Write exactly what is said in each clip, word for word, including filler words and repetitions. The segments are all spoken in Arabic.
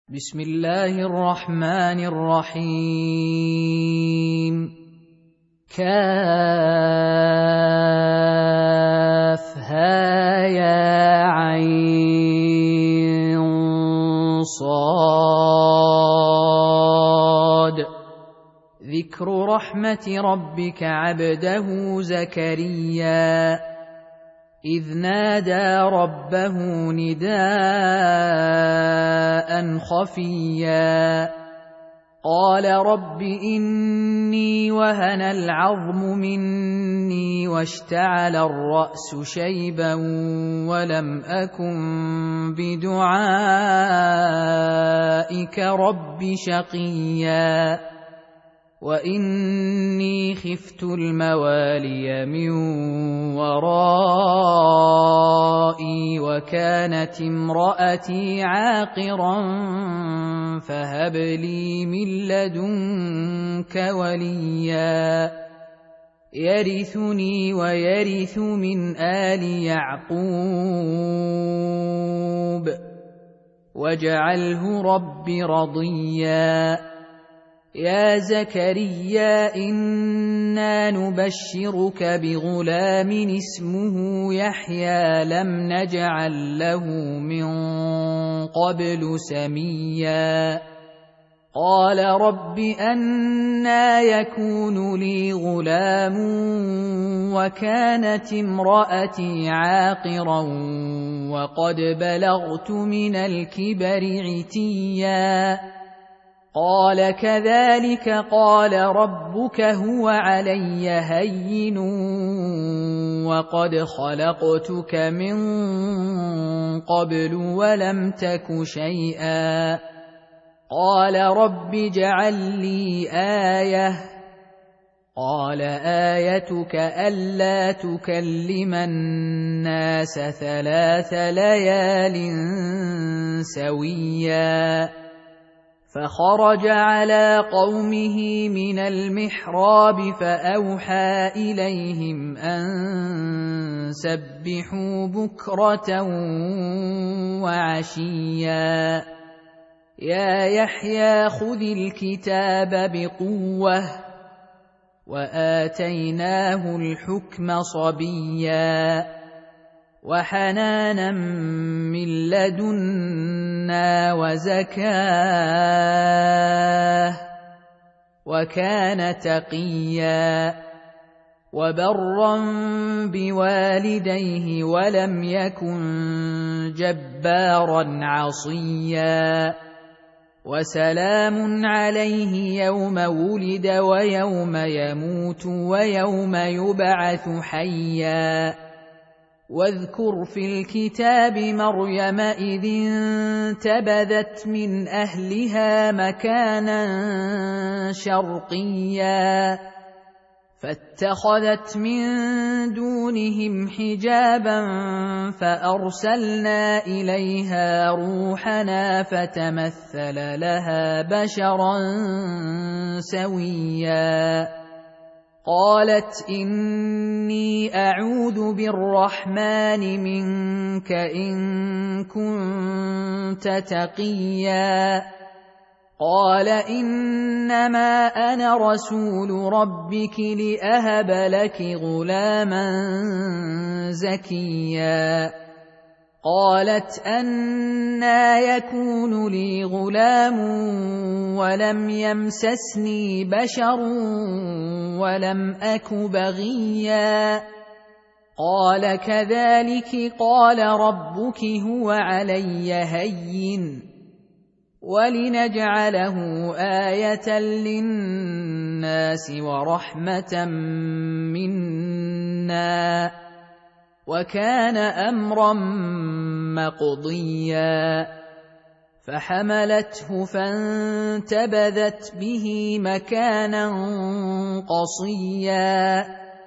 بسم الله الرحمن الرحيم. كافها يا عين صاد. ذكر رحمة ربك عبده زكريا إذ نادى ربه نداء خفيا قال رب إني وهن العظم مني واشتعل الرأس شيبا ولم أكن بدعائك رب شقيا وإني خفت الموالي من ورائي وكانت امرأتي عاقرا فهب لي من لدنك وليا يرثني ويرث من آل يعقوب واجعله رب رضيا. يا زكريا إنا نبشرك بغلام اسمه يحيى لم نجعل له من قبل سميا قال رب أنى يكون لي غلام وكانت امرأتي عاقرا وقد بلغت من الكبر عتيا قال كذلك قال ربك هو علي هين وقد خلقتك من قبل ولم تك شيئا قال رب اجعل لي آية قال آيتك ألا تكلم الناس ثلاث ليال سويا فخرج على قومه من المحراب فأوحى إليهم أن سبحوا بكرة وعشيا يا يحيى خذ الكتاب بقوة وآتيناه الحكم صبيا وحنانا من لدنا وزكاه وكان تقيا وبرا بوالديه ولم يكن جبارا عصيا وسلام عليه يوم ولد ويوم يموت ويوم يبعث حيا واذكر في الكتاب مريم إذ انتبذت من أهلها مكانا شرقيا فاتخذت من دونهم حجابا فأرسلنا إليها روحنا فتمثل لها بشرا سويا قالت إني أعوذ بالرحمن منك إن كنت تقيا قال إنما أنا رسول ربك لأهب لك غلاما زكيا قالت أنى يكون لي غلام ولم يمسسني بشر ولم أك بغيا قال كذلك قال ربك هو علي هين ولنجعله آية للناس ورحمة منا وكان أمرا مقضيا فحملته فانتبذت به مكانا قصيا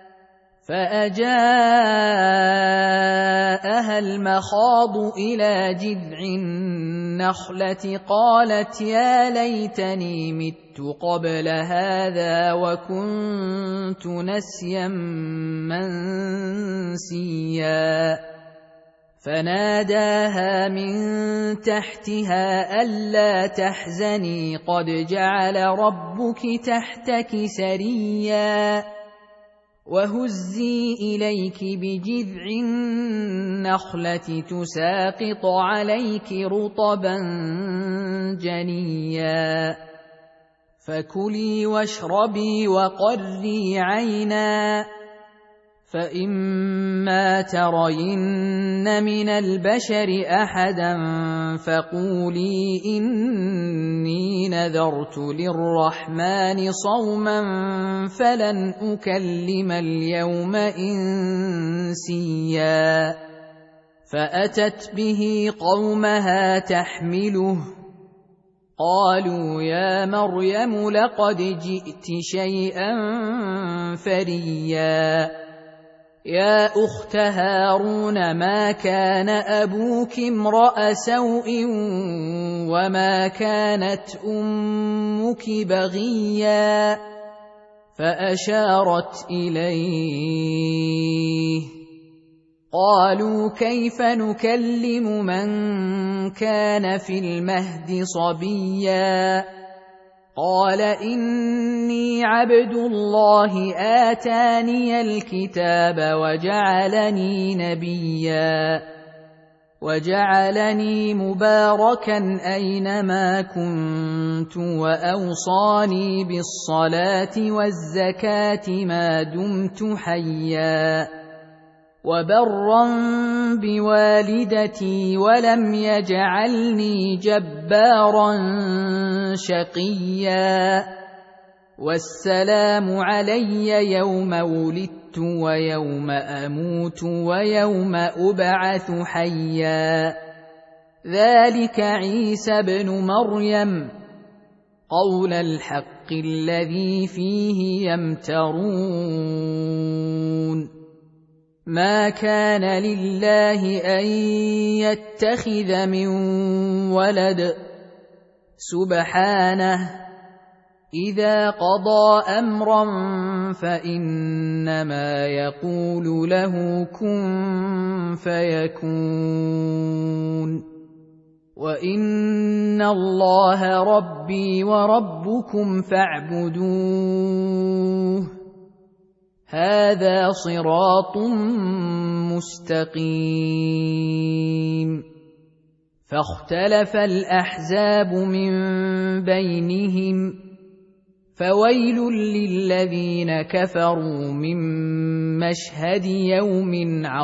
فأجاءها المخاض إلى جذع النخلة قالت يا ليتني مت قبل هذا وكنت نسيا منسيا فناداها من تحتها ألا تحزني قد جعل ربك تحتك سريا وهزي إليك بجذع النخلة تساقط عليك رطبا جنيا فكلي واشربي وقري عينا فإما ترين من البشر أحدا فقولي إني نذرت للرحمن صوما فلن أكلم اليوم إنسيا فأتت به قومها تحمله قالوا يا مريم لقد جئت شيئا فريا يا أخت هارون ما كان أبوك امرأ سوء وما كانت أمك بغيا فأشارت إليه قالوا كيف نكلم من كان في المهد صبيا قال إني عبد الله آتاني الكتاب وجعلني نبيا وجعلني مباركا أينما كنت وأوصاني بالصلاة والزكاة ما دمت حيا وبرا بوالدتي ولم يجعلني جبارا شقيا والسلام علي يوم ولدت ويوم أموت ويوم أبعث حيا ذلك عيسى بن مريم قول الحق الذي فيه يمترون ما كان لله أن يتخذ من ولد سبحانه إذا قضى أمرا فإنما يقول له كن فيكون وإن الله ربي وربكم فاعبدوه هذا صراط مستقيم فاختلف الأحزاب من بينهم فويل للذين كفروا من مشهد يوم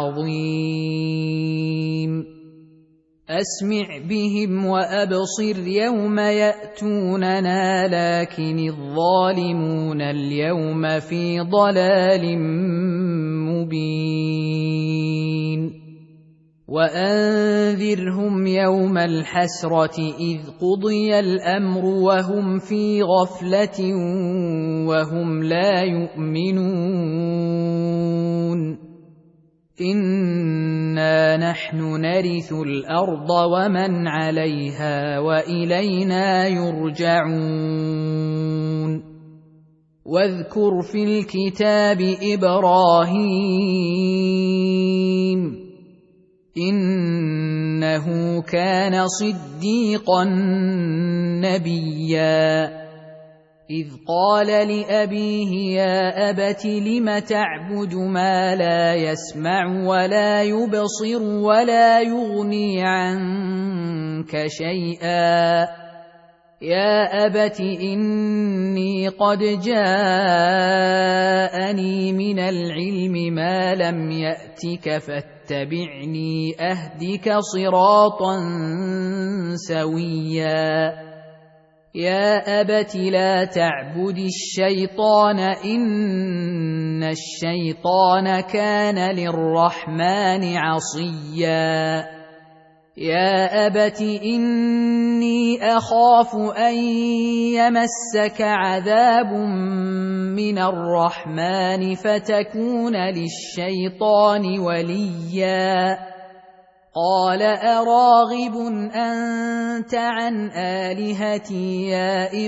عظيم أسمع بهم وأبصر يوم يأتوننا لكن الظالمون اليوم في ضلال مبين وأنذرهم يوم الحسرة إذ قضي الأمر وهم في غفلة وهم لا يؤمنون إنا نحن نرث الأرض ومن عليها وإلينا يرجعون واذكر في الكتاب إبراهيم إنه كان صديقا نبيا إذ قال لأبيه يا أبت لم تعبد ما لا يسمع ولا يبصر ولا يغني عنك شيئا يا أبت إني قد جاءني من العلم ما لم يأتك فاتبعني أهدك صراطا سويا يا أبت لا تعبد الشيطان إن الشيطان كان للرحمن عصيا يا أبت إني أخاف أن يمسك عذاب من الرحمن فتكون للشيطان وليا قال أراغب أنت عن آلهتي يا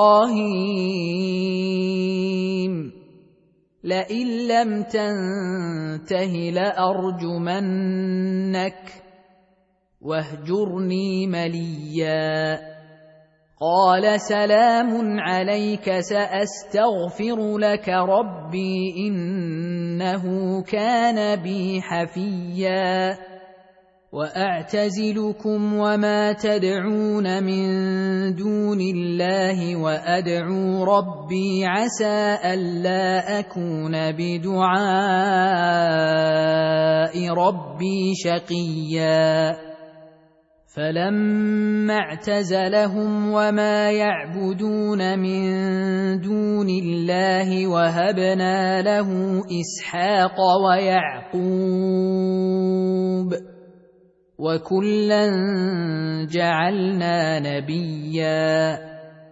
إبراهيم لئن لم تنته لأرجمنك واهجرني مليا. قال سلام عليك سأستغفر لك ربي إنه كان بي حفيا. وأعتزلكم وما تدعون من دون الله وأدعو ربي عسى ألا أكون بدعاء ربي شقيا. فلما اعتزلهم وما يعبدون من دون الله وهبنا له إسحاق ويعقوب وكلا جعلنا نبيا.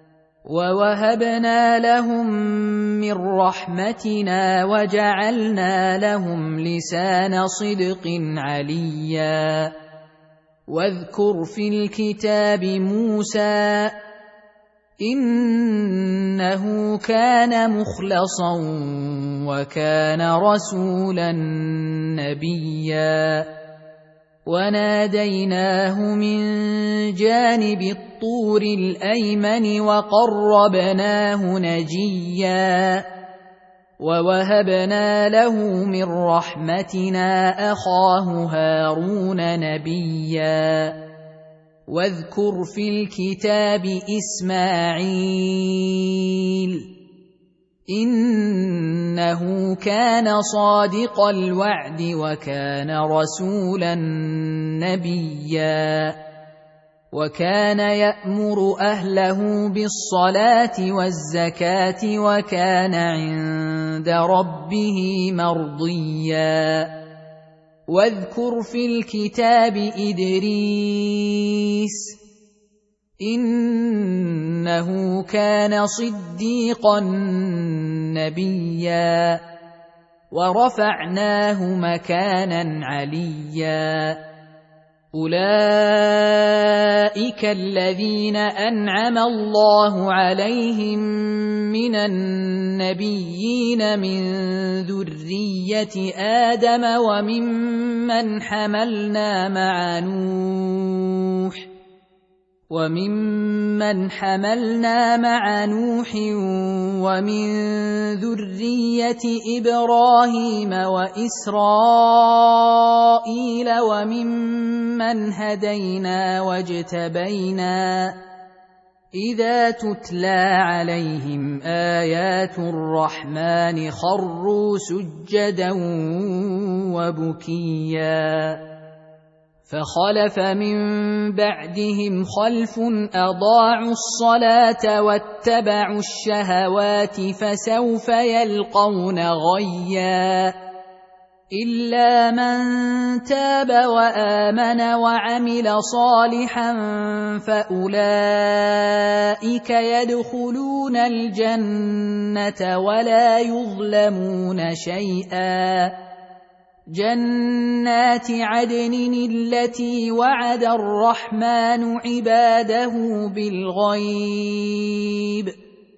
ووهبنا لهم من رحمتنا وجعلنا لهم لسان صدق عليا. واذكر في الكتاب موسى إنه كان مخلصا وكان رسولا نبيا. وناديناه من جانب الطور الأيمن وقربناه نجيا. ووهبنا له من رحمتنا أخاه هارون نبيا. واذكر في الكتاب إسماعيل إنه كان صادق الوعد وكان رسولا نبيا. وكان يأمر أهله بالصلاة والزكاة وكان عند ربه مرضيا. واذكر في الكتاب إدريس إنه كان صديقا نبيا. ورفعناه مكانا عليا. أولئك الذين أنعم الله عليهم من النبيين من ذرية آدم وممن حملنا مع نوح وممن حملنا مع نوح ومن ذرية إبراهيم وإسرائيل وممن هدينا واجتبينا إذا تتلى عليهم آيات الرحمن خروا سجدا وبكيا. فخلف من بعدهم خلف أضاعوا الصلاة واتبعوا الشهوات فسوف يلقون غيا. إلا من تاب وآمن وعمل صالحا فأولئك يدخلون الجنة ولا يظلمون شيئا. جنات عدن التي وعد الرحمن عباده بالغيب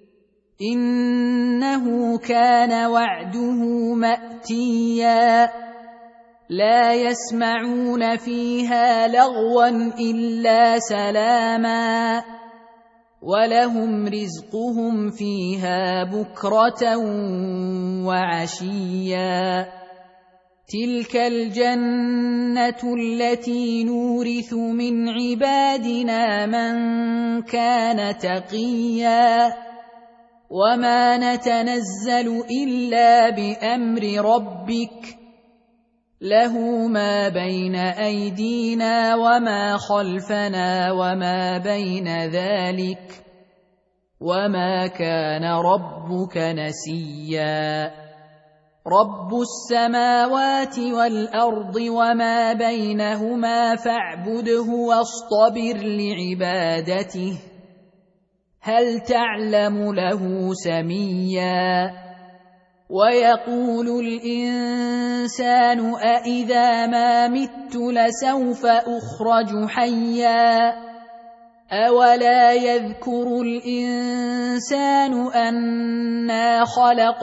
إنه كان وعده مأتيا. لا يسمعون فيها لغوا إلا سلاما ولهم رزقهم فيها بكرة وعشيا. تلك الجنة التي نورث من عبادنا من كان تقيا. وما نتنزل إلا بأمر ربك له ما بين أيدينا وما خلفنا وما بين ذلك وما كان ربك نسيا. رب السماوات والأرض وما بينهما فاعبده واصطبر لعبادته هل تعلم له سميا. ويقول الإنسان أإذا ما مت لسوف أخرج حيا. أولا يذكر الإنسان أنا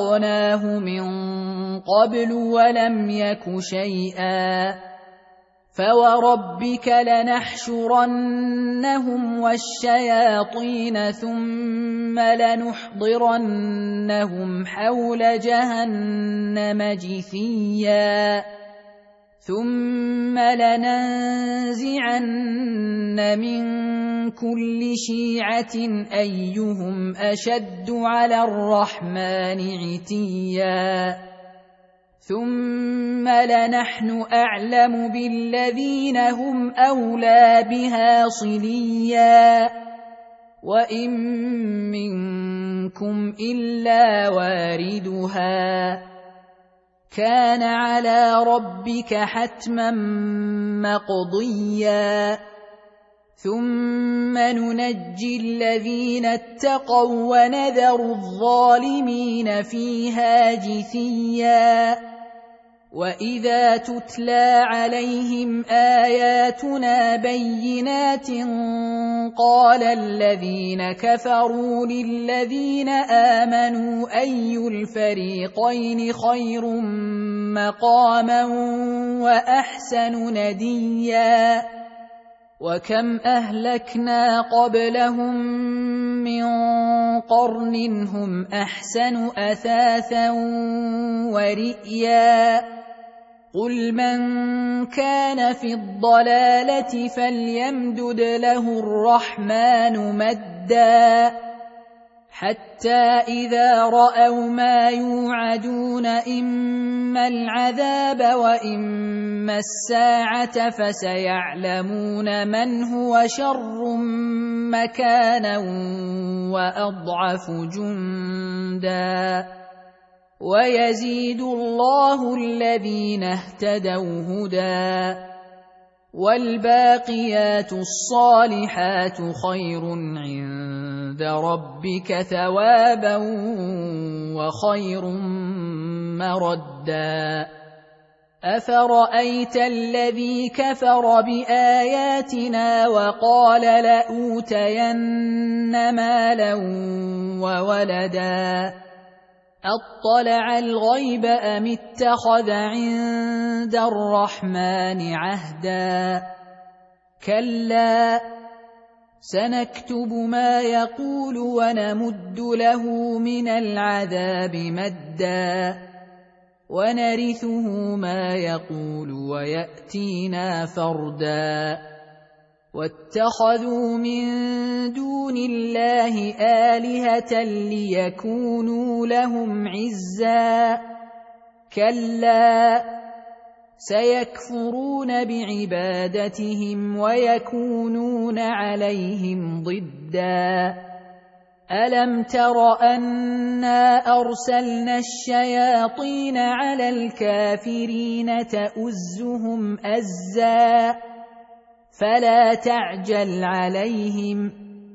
خلقناه من قبل ولم يك شيئا. فوربك لنحشرنهم والشياطين ثم لنحضرنهم حول جهنم جثيا ثم لننزعن من كل شيعة أيهم أشد على الرحمن عتيا ثم لنحن أعلم بالذين هم أولى بها صليا وإن منكم إلا واردها كان على ربك حتما مقضيا ثم ننجي الذين اتقوا ونذر الظالمين فيها جثيا وإذا تتلى عليهم آياتنا بينات قال الذين كفروا للذين آمنوا أي الفريقين خير مقاما وأحسن نديا وكم أهلكنا قبلهم من قرن هم أحسن أثاثا ورئيا قل من كان في الضلالة فليمدد له الرحمن مدا حتى إذا رأوا ما يوعدون إما العذاب وإما الساعة فسيعلمون من هو شر مكانا وأضعف جندا ويزيد الله الذين اهتدوا هدى والباقيات الصالحات خير عند ربك ثوابا وخير مردا أفرأيت الذي كفر بآياتنا وقال لأوتين مالا وولدا أطلع الغيب أم اتخذ عند الرحمن عهدا كلا سنكتب ما يقول ونمد له من العذاب مدا ونرثه ما يقول ويأتينا فردا واتخذوا من دون الله آلهة ليكونوا لهم عزا كلا سيكفرون بعبادتهم ويكونون عليهم ضدا ألم تر أنا أرسلنا الشياطين على الكافرين تؤزهم أزا فلا تعجل عليهم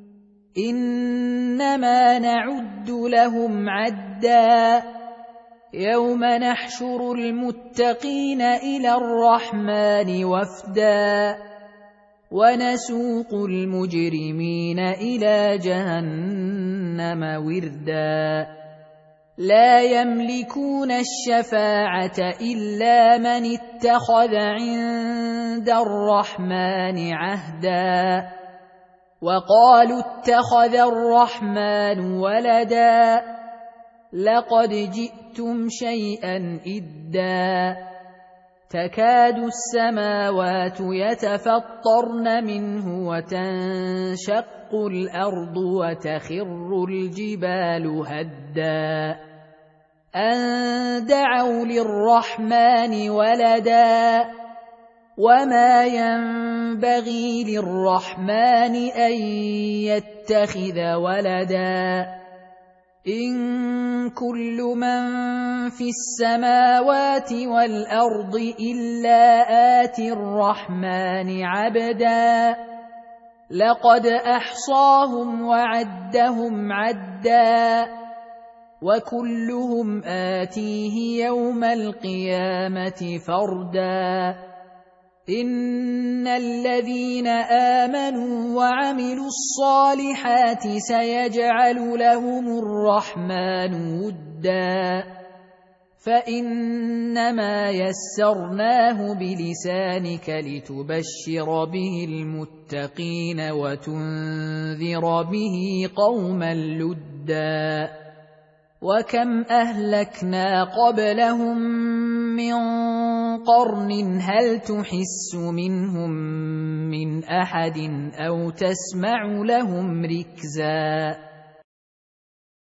إنما نعد لهم عدا يوم نحشر المتقين إلى الرحمن وفدا ونسوق المجرمين إلى جهنم وردا لا يملكون الشفاعة إلا من اتخذ عند الرحمن عهدا وقالوا اتخذ الرحمن ولدا لقد جئتم شيئا إدا تكاد السماوات يتفطرن منه وتنشق الأرض وتخر الجبال هدا أن دعوا للرحمن ولدا وما ينبغي للرحمن أن يتخذ ولدا إن كل من في السماوات والأرض إلا آتي الرحمن عبدا لقد أحصاهم وعدهم عدا وكلهم آتيه يوم القيامة فردا إن الذين آمنوا وعملوا الصالحات سيجعل لهم الرحمن ودا فإنما يسرناه بلسانك لتبشر به المتقين وتنذر به قوما لدا. وكم أهلكنا قبلهم من قرن هل تحس منهم من أحد أو تسمع لهم ركزا.